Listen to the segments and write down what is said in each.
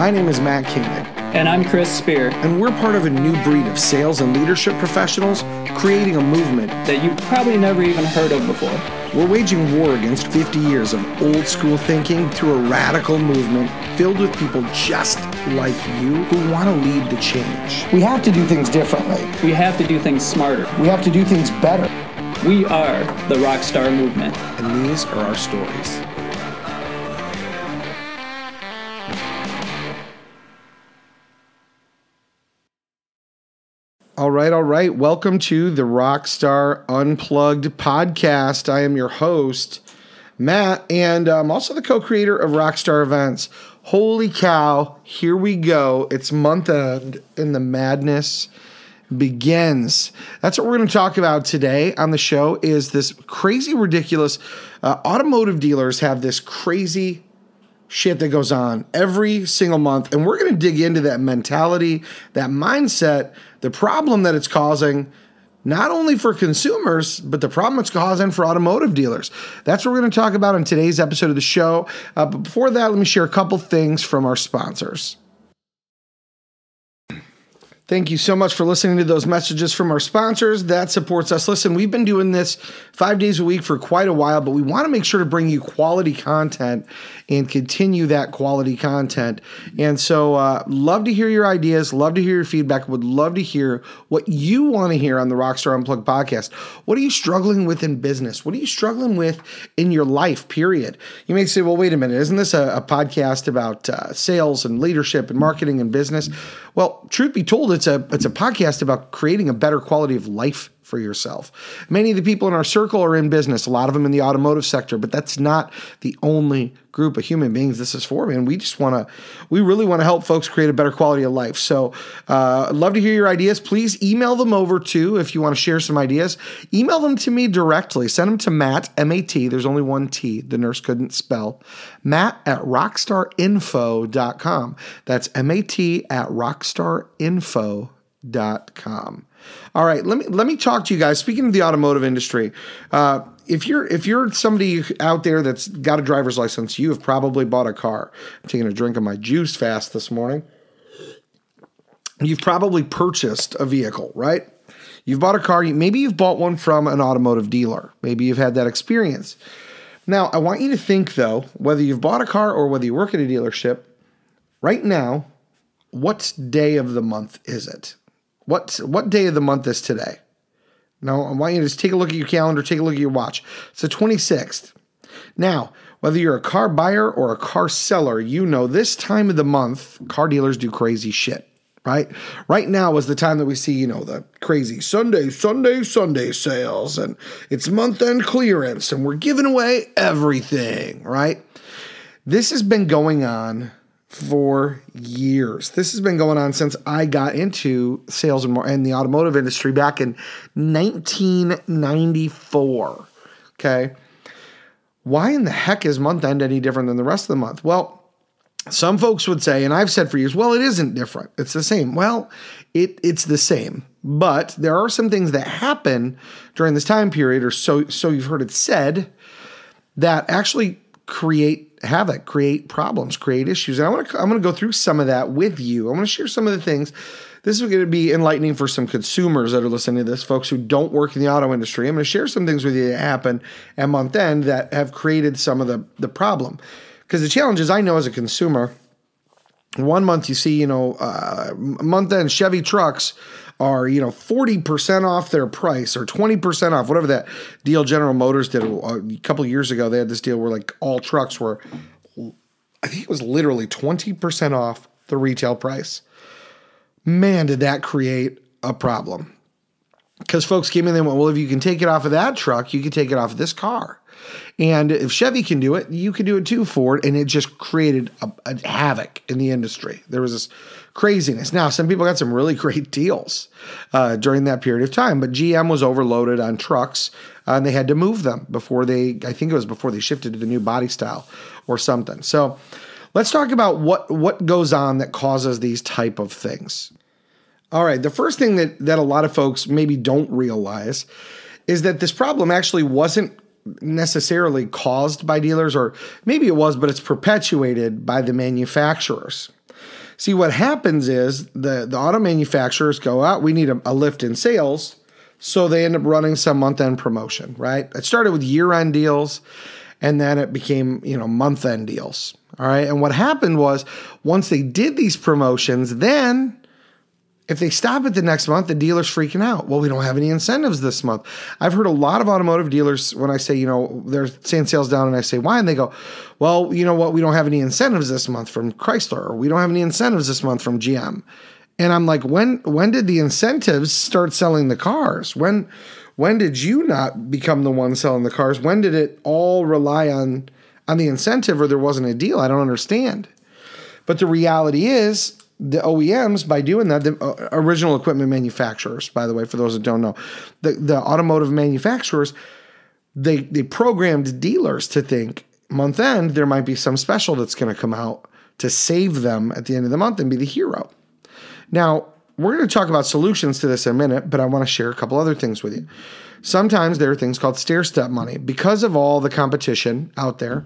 My name is Matt Koenig. And I'm Chris Spear. And we're part of a new breed of sales and leadership professionals creating a movement that you've probably never even heard of before. We're waging war against 50 years of old school thinking through a radical movement filled with people just like you who want to lead the change. We have to do things differently. We have to do things smarter. We have to do things better. We are the Rockstar Movement. And these are our stories. All right. Welcome to the Rockstar Unplugged podcast. I am your host, Matt, and I'm also the co-creator of Rockstar Events. Holy cow, here we go. It's month end and the madness begins. That's what we're going to talk about today on the show is this crazy, ridiculous, automotive dealers have this crazy shit that goes on every single month. And we're going to dig into that mentality, that mindset, the problem that it's causing, not only for consumers, but the problem it's causing for automotive dealers. That's what we're going to talk about in today's episode of the show. But before that, let me share a couple things from our sponsors. Thank you so much for listening to those messages from our sponsors. That supports us. Listen, we've been doing this 5 days a week for quite a while, but we want to make sure to bring you quality content and continue that quality content. And so love to hear your ideas, love to hear your feedback, would love to hear what you want to hear on the Rockstar Unplugged podcast. What are you struggling with in business? What are you struggling with in your life, period? You may say, well, wait a minute, isn't this a podcast about sales and leadership and marketing and business? Well, truth be told, it's a podcast about creating a better quality of life for yourself. Many of the people in our circle are in business, a lot of them in the automotive sector, but that's not the only group of human beings this is for, man. We really want to help folks create a better quality of life. So I'd love to hear your ideas. Please email them over to, if you want to share some ideas, email them to me directly. Send them to Matt, M-A-T, there's only one T, the nurse couldn't spell, Matt at rockstarinfo.com. That's M-A-T at rockstarinfo.com. All right, let me talk to you guys. Speaking of the automotive industry, if you're somebody out there that's got a driver's license, you have probably bought a car. I'm taking a drink of my juice fast this morning. You've probably purchased a vehicle, right? You've bought a car. Maybe you've bought one from an automotive dealer. Maybe you've had that experience. Now, I want you to think, though, whether you've bought a car or whether you work at a dealership, right now, what day of the month is it? What day of the month is today? Now, I want you to just take a look at your calendar, take a look at your watch. It's the 26th. Now, whether you're a car buyer or a car seller, you know this time of the month, car dealers do crazy shit, right? Right now is the time that we see, the crazy Sunday sales, and it's month-end clearance, and we're giving away everything, right? This has been going on for years. This has been going on since I got into sales and the automotive industry back in 1994. Okay. Why in the heck is month end any different than the rest of the month? Well, some folks would say, and I've said for years, well, it isn't different. It's the same. Well, it's the same, but there are some things that happen during this time period, or so you've heard it said, that actually create havoc, create problems, create issues. And I'm going to go through some of that with you. I'm going to share some of the things. This is going to be enlightening for some consumers that are listening to this, folks who don't work in the auto industry. I'm going to share some things with you that happen at month end that have created some of the problem. Because the challenge is, I know as a consumer, one month you see, month end Chevy trucks are, 40% off their price or 20% off, whatever that deal General Motors did a couple of years ago. They had this deal where like all trucks were, I think it was literally 20% off the retail price. Man, did that create a problem. Because folks came in and went, well, if you can take it off of that truck, you can take it off of this car. And if Chevy can do it, you can do it too, Ford. And it just created a havoc in the industry. There was this craziness. Now, some people got some really great deals during that period of time, but GM was overloaded on trucks and they had to move them before they shifted to the new body style or something. So let's talk about what goes on that causes these type of things. All right. The first thing that a lot of folks maybe don't realize is that this problem actually wasn't necessarily caused by dealers, or maybe it was, but it's perpetuated by the manufacturers. See, what happens is the auto manufacturers go out, we need a lift in sales, so they end up running some month-end promotion, right? It started with year-end deals, and then it became, month-end deals, all right? And what happened was once they did these promotions, then if they stop it the next month, the dealer's freaking out. Well, we don't have any incentives this month. I've heard a lot of automotive dealers when I say, they're saying sales down, and I say, why? And they go, well, you know what? We don't have any incentives this month from Chrysler, or we don't have any incentives this month from GM. And I'm like, when did the incentives start selling the cars? When did you not become the one selling the cars? When did it all rely on the incentive, or there wasn't a deal? I don't understand. But the reality is, the OEMs, by doing that, the original equipment manufacturers, by the way, for those that don't know, the automotive manufacturers, they programmed dealers to think month end there might be some special that's going to come out to save them at the end of the month and be the hero. Now, we're going to talk about solutions to this in a minute, but I want to share a couple other things with you. Sometimes there are things called stair-step money. Because of all the competition out there,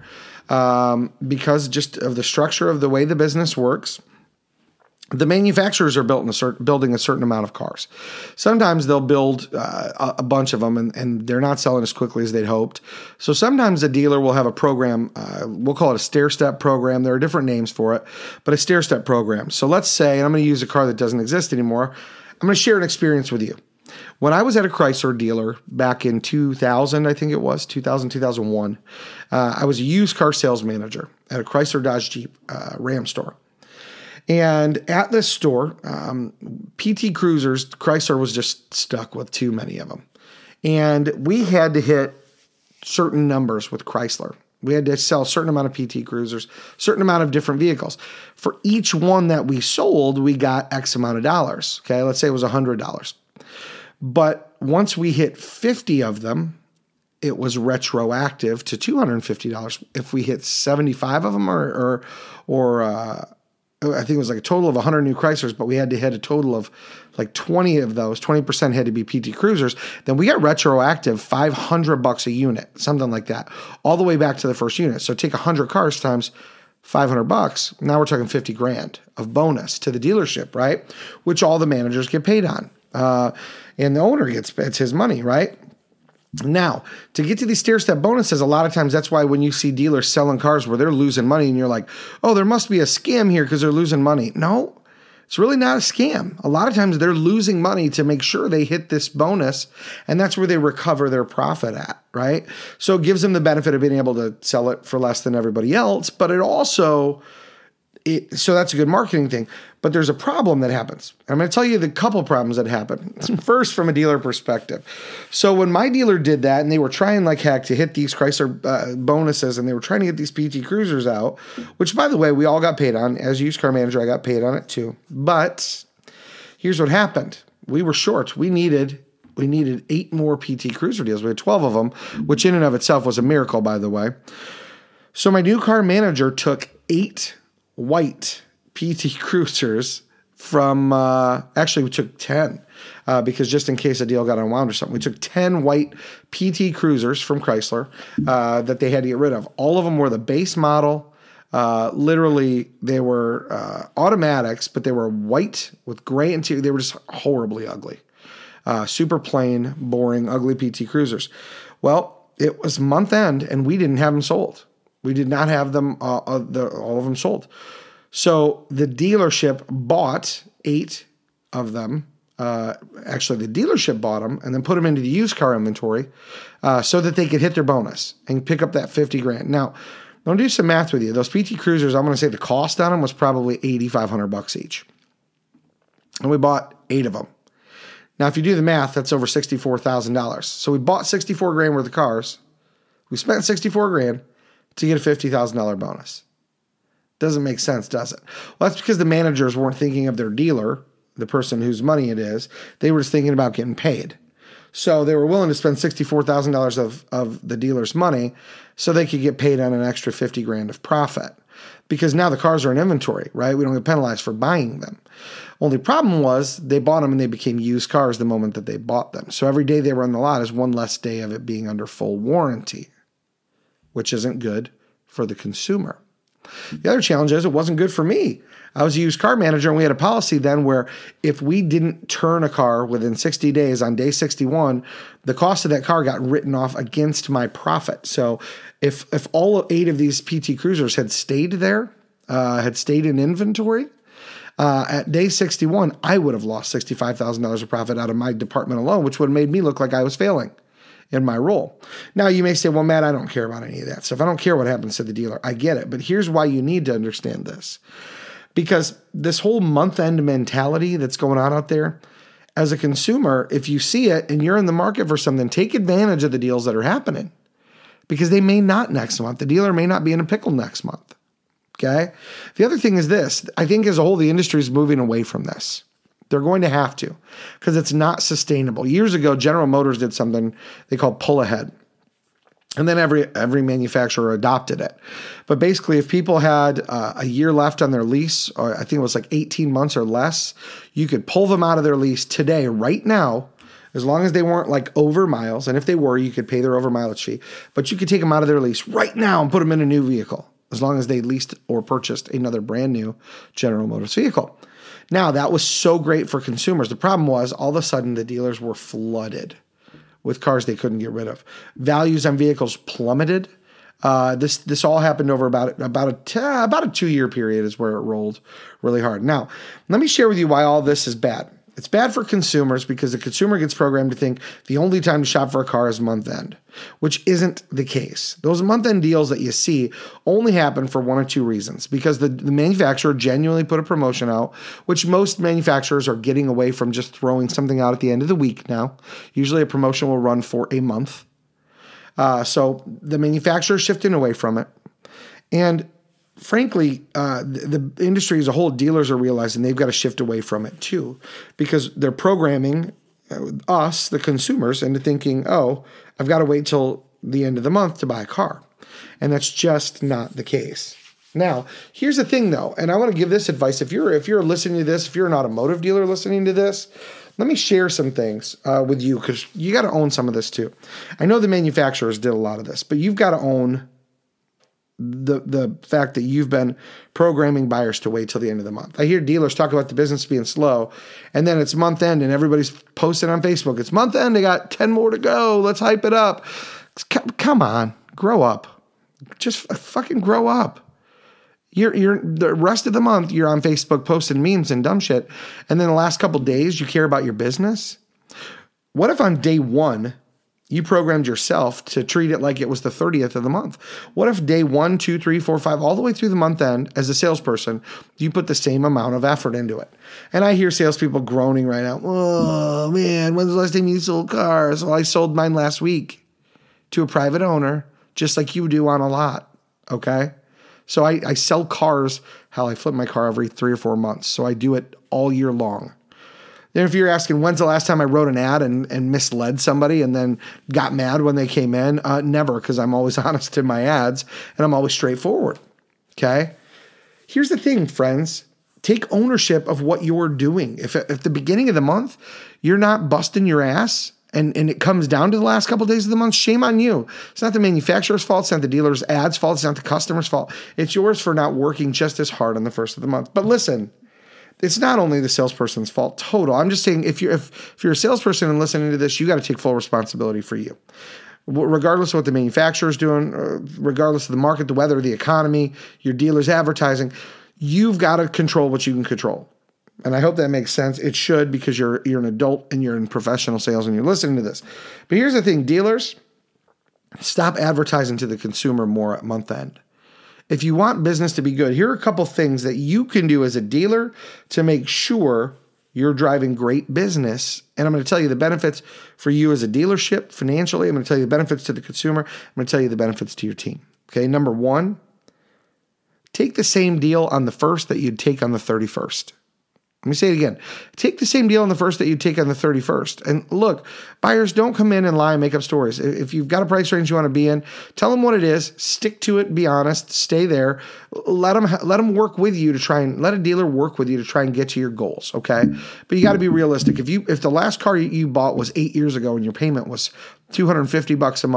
because just of the structure of the way the business works, the manufacturers are building a certain amount of cars. Sometimes they'll build a bunch of them, and they're not selling as quickly as they'd hoped. So sometimes a dealer will have a program, we'll call it a stair-step program. There are different names for it, but a stair-step program. So let's say, and I'm going to use a car that doesn't exist anymore. I'm going to share an experience with you. When I was at a Chrysler dealer back in 2000, I think it was, 2001, I was a used car sales manager at a Chrysler Dodge Jeep Ram store. And at this store, PT Cruisers, Chrysler was just stuck with too many of them. And we had to hit certain numbers with Chrysler. We had to sell a certain amount of PT Cruisers, certain amount of different vehicles. For each one that we sold, we got X amount of dollars. Okay, let's say it was $100. But once we hit 50 of them, it was retroactive to $250. If we hit 75 of them or I think it was like a total of 100 new Chryslers, but we had to hit a total of like 20 of those. 20% had to be PT Cruisers. Then we got retroactive $500 a unit, something like that, all the way back to the first unit. So take 100 cars times $500. Now we're talking 50 grand of bonus to the dealership, right? Which all the managers get paid on, and the owner it's his money, right? Now, to get to these stair-step bonuses, a lot of times that's why when you see dealers selling cars where they're losing money and you're like, oh, there must be a scam here because they're losing money. No, it's really not a scam. A lot of times they're losing money to make sure they hit this bonus, and that's where they recover their profit at, right? So it gives them the benefit of being able to sell it for less than everybody else, but it also... So that's a good marketing thing. But there's a problem that happens. I'm going to tell you the couple problems that happen. First, from a dealer perspective. So when my dealer did that, and they were trying like heck to hit these Chrysler bonuses, and they were trying to get these PT Cruisers out, which, by the way, we all got paid on. As a used car manager, I got paid on it too. But here's what happened. We were short. We needed 8 more PT Cruiser deals. We had 12 of them, which in and of itself was a miracle, by the way. So my new car manager took 8 white PT Cruisers from, actually we took 10 because just in case a deal got unwound or something, we took 10 white PT Cruisers from Chrysler that they had to get rid of. All of them were the base model. Literally, they were automatics, but they were white with gray interior. They were just horribly ugly. Super plain, boring, ugly PT Cruisers. Well, it was month end, and we didn't have them sold. We did not have them, all of them sold. So the dealership bought 8 of them. Actually, the dealership bought them and then put them into the used car inventory so that they could hit their bonus and pick up that 50 grand. Now, I'm going to do some math with you. Those PT Cruisers, I'm going to say the cost on them was probably $8,500 each. And we bought 8 of them. Now, if you do the math, that's over $64,000. So we bought 64 grand worth of cars. We spent 64 grand to get a $50,000 bonus. Doesn't make sense, does it? Well, that's because the managers weren't thinking of their dealer, the person whose money it is. They were just thinking about getting paid. So they were willing to spend $64,000 of the dealer's money so they could get paid on an extra 50 grand of profit. Because now the cars are in inventory, right? We don't get penalized for buying them. Only problem was they bought them and they became used cars the moment that they bought them. So every day they were on the lot is one less day of it being under full warranty, which isn't good for the consumer. The other challenge is it wasn't good for me. I was a used car manager, and we had a policy then where if we didn't turn a car within 60 days on day 61, the cost of that car got written off against my profit. So if all 8 of these PT Cruisers had stayed there, had stayed in inventory, at day 61, I would have lost $65,000 of profit out of my department alone, which would have made me look like I was failing in my role. Now, you may say, well, Matt, I don't care about any of that stuff. I don't care what happens to the dealer. I get it. But here's why you need to understand this. Because this whole month-end mentality that's going on out there, as a consumer, if you see it and you're in the market for something, take advantage of the deals that are happening. Because they may not next month. The dealer may not be in a pickle next month. Okay? The other thing is this. I think as a whole, the industry is moving away from this. They're going to have to, because it's not sustainable. Years ago, General Motors did something they called pull ahead. And then every manufacturer adopted it. But basically, if people had a year left on their lease, or I think it was like 18 months or less, you could pull them out of their lease today, right now, as long as they weren't like over miles. And if they were, you could pay their over mileage fee. But you could take them out of their lease right now and put them in a new vehicle, as long as they leased or purchased another brand new General Motors vehicle. Now, that was so great for consumers. The problem was all of a sudden the dealers were flooded with cars they couldn't get rid of. Values on vehicles plummeted. This all happened over about a 2-year period is where it rolled really hard. Now, let me share with you why all this is bad. It's bad for consumers because the consumer gets programmed to think the only time to shop for a car is month end, which isn't the case. Those month end deals that you see only happen for one or two reasons. Because the manufacturer genuinely put a promotion out, which most manufacturers are getting away from just throwing something out at the end of the week now. Usually a promotion will run for a month. So the manufacturer is shifting away from it. And frankly, the industry as a whole, dealers are realizing they've got to shift away from it too, because they're programming us, the consumers, into thinking, oh, I've got to wait till the end of the month to buy a car. And that's just not the case. Now, here's the thing though, and I want to give this advice. If you're listening to this, if you're an automotive dealer listening to this, let me share some things with you, because you got to own some of this too. I know the manufacturers did a lot of this, but you've got to own the fact that you've been programming buyers to wait till the end of the month. I hear dealers talk about the business being slow, and then it's month end and everybody's posting on Facebook. It's month end. They got 10 more to go. Let's hype it up. Come on, grow up. Just fucking grow up. You're the rest of the month you're on Facebook posting memes and dumb shit, and then the last couple days you care about your business. What if on day 1 you programmed yourself to treat it like it was the 30th of the month? What if day 1, 2, 3, 4, 5, all the way through the month end, as a salesperson, you put the same amount of effort into it? And I hear salespeople groaning right now. Oh, man, when's the last time you sold cars? Well, I sold mine last week to a private owner, just like you do on a lot, okay? So I sell cars. Hell, I flip my car every 3 or 4 months, so I do it all year long. Then if you're asking, when's the last time I wrote an ad and misled somebody and then got mad when they came in? Never, because I'm always honest in my ads and I'm always straightforward, okay? Here's the thing, friends. Take ownership of what you're doing. If at the beginning of the month you're not busting your ass and it comes down to the last couple of days of the month, shame on you. It's not the manufacturer's fault. It's not the dealer's ad's fault. It's not the customer's fault. It's yours for not working just as hard on the first of the month. But listen, it's not only the salesperson's fault total. I'm just saying if you're a salesperson and listening to this, you got to take full responsibility for you. Regardless of what the manufacturer is doing, regardless of the market, the weather, the economy, your dealer's advertising, you've got to control what you can control. And I hope that makes sense. It should, because you're an adult and you're in professional sales and you're listening to this. But here's the thing, dealers, stop advertising to the consumer more at month end. If you want business to be good, here are a couple things that you can do as a dealer to make sure you're driving great business. And I'm going to tell you the benefits for you as a dealership financially. I'm going to tell you the benefits to the consumer. I'm going to tell you the benefits to your team. Okay, number 1, take the same deal on the 1st that you'd take on the 31st. Let me say it again. Take the same deal on the 1st that you take on the 31st. And look, buyers, don't come in and lie and make up stories. If you've got a price range you want to be in, tell them what it is. Stick to it. Be honest. Stay there. Let them work with you to let a dealer work with you to try and get to your goals. Okay, but you got to be realistic. If the last car you bought was 8 years ago and your payment was $250 a month,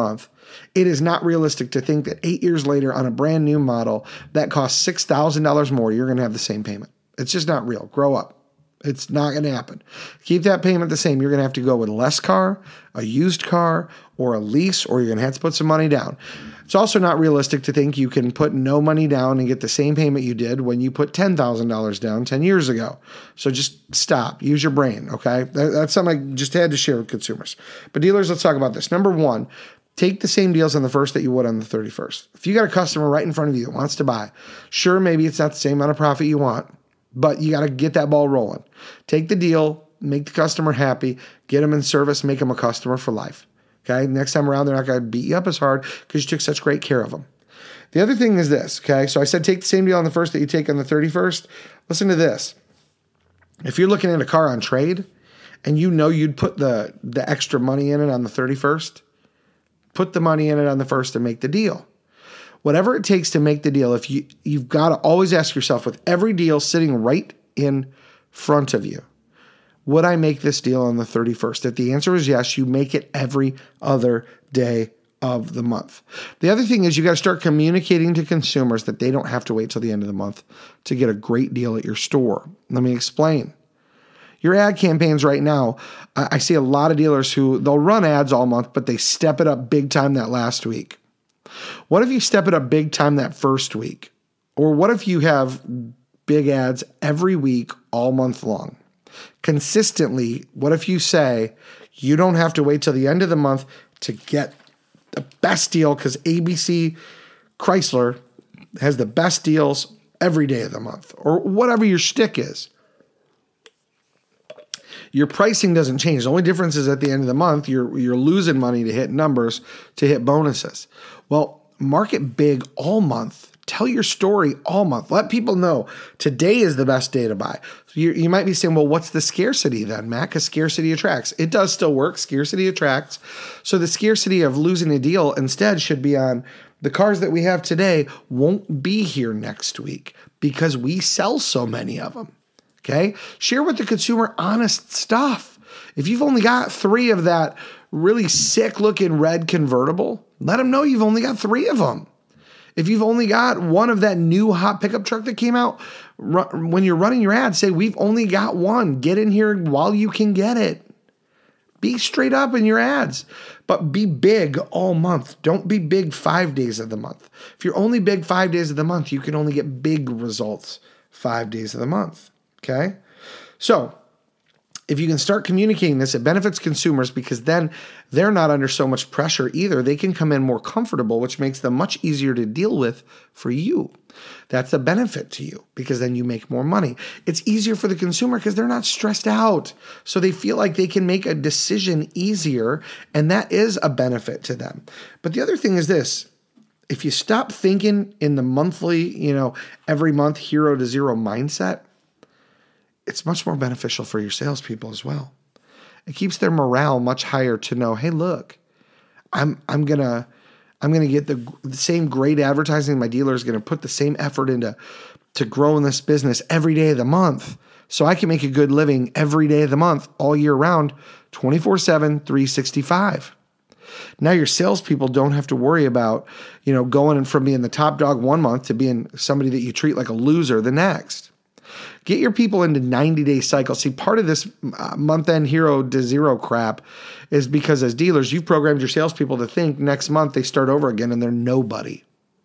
It is not realistic to think that 8 years later on a brand new model that costs $6,000 more, you're going to have the same payment. It's just not real. Grow up. It's not going to happen. Keep that payment the same. You're going to have to go with a less car, a used car, or a lease, or you're going to have to put some money down. It's also not realistic to think you can put no money down and get the same payment you did when you put $10,000 down 10 years ago. So just stop. Use your brain, okay? That's something I just had to share with consumers. But dealers, let's talk about this. Number one, take the same deals on the 1st that you would on the 31st. If you got a customer right in front of you that wants to buy, sure, maybe it's not the same amount of profit you want, but you got to get that ball rolling. Take the deal, make the customer happy, get them in service, make them a customer for life. Okay, next time around, they're not going to beat you up as hard because you took such great care of them. The other thing is this, okay? So I said take the same deal on the 1st that you take on the 31st. Listen to this. If you're looking at a car on trade and you know you'd put the extra money in it on the 31st, put the money in it on the 1st and make the deal. Whatever it takes to make the deal, if you've got to always ask yourself with every deal sitting right in front of you, would I make this deal on the 31st? If the answer is yes, you make it every other day of the month. The other thing is you got to start communicating to consumers that they don't have to wait till the end of the month to get a great deal at your store. Let me explain. Your ad campaigns right now, I see a lot of dealers who they'll run ads all month, but they step it up big time that last week. What if you step it up big time that first week? Or what if you have big ads every week all month long? Consistently, what if you say you don't have to wait till the end of the month to get the best deal because ABC Chrysler has the best deals every day of the month, or whatever your shtick is. Your pricing doesn't change. The only difference is at the end of the month, you're losing money to hit numbers, to hit bonuses. Well, market big all month. Tell your story all month. Let people know today is the best day to buy. You might be saying, well, what's the scarcity then, Matt? Because scarcity attracts. It does still work. Scarcity attracts. So the scarcity of losing a deal instead should be on the cars that we have today won't be here next week because we sell so many of them. Okay? Share with the consumer honest stuff. If you've only got 3 of that really sick looking red convertible, let them know you've only got 3 of them. If you've only got 1 of that new hot pickup truck that came out, when you're running your ad, say, we've only got 1. Get in here while you can get it. Be straight up in your ads, but be big all month. Don't be big 5 days of the month. If you're only big 5 days of the month, you can only get big results 5 days of the month. Okay? So if you can start communicating this, it benefits consumers because then they're not under so much pressure either. They can come in more comfortable, which makes them much easier to deal with for you. That's a benefit to you because then you make more money. It's easier for the consumer because they're not stressed out. So they feel like they can make a decision easier, and that is a benefit to them. But the other thing is this. If you stop thinking in the monthly, every month hero to zero mindset, it's much more beneficial for your salespeople as well. It keeps their morale much higher to know, hey, look, I'm gonna get the same great advertising. My dealer is gonna put the same effort into growing this business every day of the month, so I can make a good living every day of the month, all year round, 24/7, 365. Now your salespeople don't have to worry about, going from being the top dog one month to being somebody that you treat like a loser the next. Get your people into 90-day cycles. See, part of this month-end hero to zero crap is because as dealers, you've programmed your salespeople to think next month they start over again and they're nobody.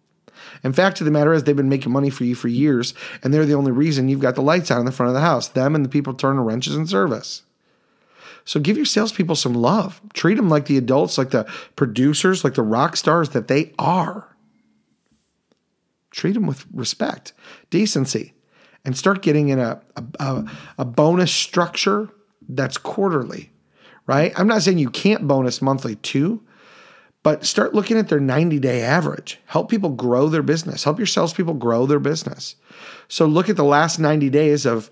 In fact, of the matter is they've been making money for you for years, and they're the only reason you've got the lights on in the front of the house. Them and the people turning wrenches in service. So give your salespeople some love. Treat them like the adults, like the producers, like the rock stars that they are. Treat them with respect, decency. And start getting in a bonus structure that's quarterly, right? I'm not saying you can't bonus monthly too, but start looking at their 90-day average. Help people grow their business. Help your salespeople grow their business. So look at the last 90 days of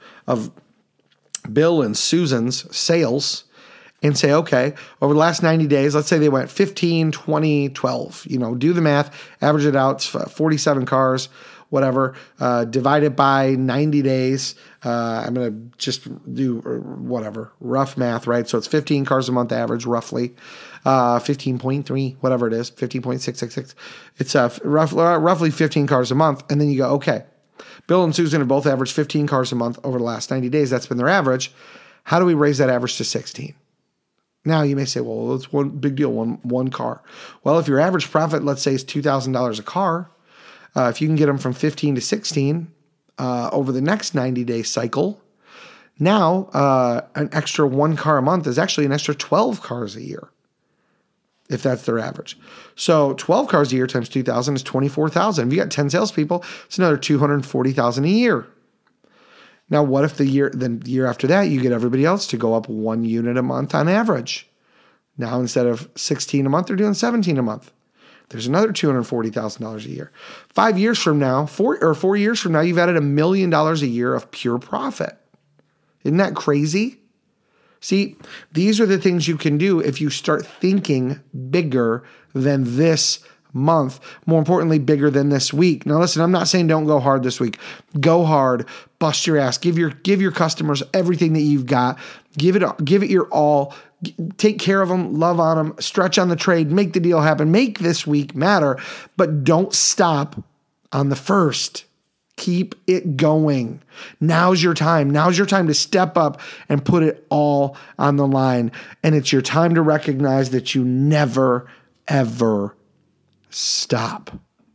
Bill and Susan's sales and say, okay, over the last 90 days, let's say they went 15, 20, 12. Do the math, average it out, it's 47 cars. whatever, divide it by 90 days. I'm going to just do whatever, rough math, right? So it's 15 cars a month average, roughly. 15.3, whatever it is, 15.666. It's roughly 15 cars a month. And then you go, okay, Bill and Susan have both averaged 15 cars a month over the last 90 days. That's been their average. How do we raise that average to 16? Now you may say, well, it's one big deal, one car. Well, if your average profit, let's say, is $2,000 a car, if you can get them from 15 to 16 over the next 90-day cycle, now an extra one car a month is actually an extra 12 cars a year, if that's their average. So 12 cars a year times 2,000 is 24,000. If you got 10 salespeople, it's another 240,000 a year. Now, what if the year after that, you get everybody else to go up 1 unit a month on average? Now, instead of 16 a month, they're doing 17 a month. There's another $240,000 a year. 5 years from now, 4 years from now, you've added $1 million a year of pure profit. Isn't that crazy? See, these are the things you can do if you start thinking bigger than this month. More importantly, bigger than this week. Now, listen, I'm not saying don't go hard this week. Go hard, bust your ass, give your customers everything that you've got. Give it your all. Take care of them, love on them, stretch on the trade, make the deal happen, make this week matter, but don't stop on the first. Keep it going. Now's your time. Now's your time to step up and put it all on the line. And it's your time to recognize that you never, ever stop.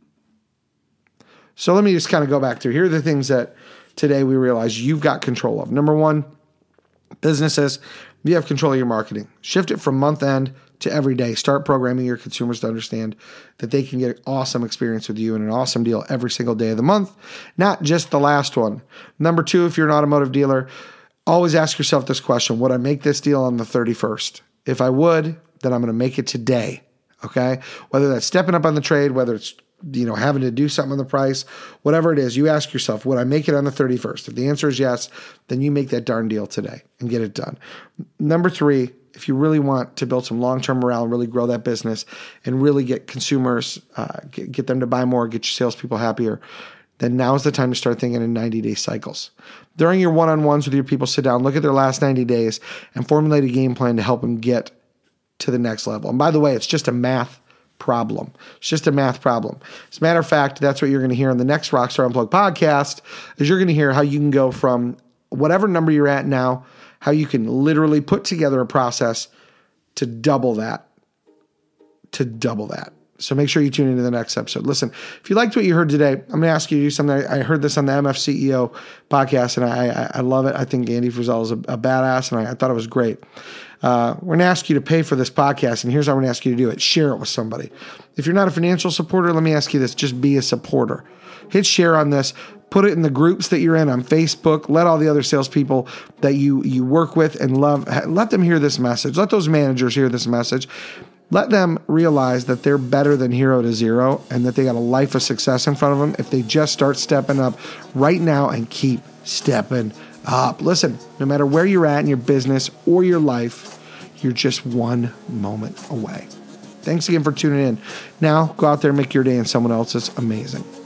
So let me just kind of go back through. Here are the things that today we realize you've got control of. Number one, businesses, you have control of your marketing. Shift it from month end to every day. Start programming your consumers to understand that they can get an awesome experience with you and an awesome deal every single day of the month, not just the last one. Number two, if you're an automotive dealer, always ask yourself this question: would I make this deal on the 31st? If I would, then I'm going to make it today. Okay? Whether that's stepping up on the trade, whether it's having to do something on the price, whatever it is, you ask yourself, would I make it on the 31st? If the answer is yes, then you make that darn deal today and get it done. Number three, if you really want to build some long-term morale and really grow that business and really get consumers, get them to buy more, get your salespeople happier, then now is the time to start thinking in 90-day cycles. During your one-on-ones with your people, sit down, look at their last 90 days, and formulate a game plan to help them get to the next level. And by the way, it's just a math problem. It's just a math problem. As a matter of fact, that's what you're going to hear on the next Rockstar Unplugged podcast, is you're going to hear how you can go from whatever number you're at now, how you can literally put together a process to double that. So make sure you tune into the next episode. Listen, if you liked what you heard today, I'm going to ask you to do something. I heard this on the MF CEO podcast, and I love it. I think Andy Frizzell is a badass, and I thought it was great. We're going to ask you to pay for this podcast, and here's how we're going to ask you to do it. Share it with somebody. If you're not a financial supporter, let me ask you this. Just be a supporter. Hit share on this. Put it in the groups that you're in on Facebook. Let all the other salespeople that you work with and love, let them hear this message. Let those managers hear this message. Let them realize that they're better than 0 to 0 and that they got a life of success in front of them if they just start stepping up right now and keep stepping up. Listen, no matter where you're at in your business or your life, you're just one moment away. Thanks again for tuning in. Now, go out there and make your day and someone else's amazing.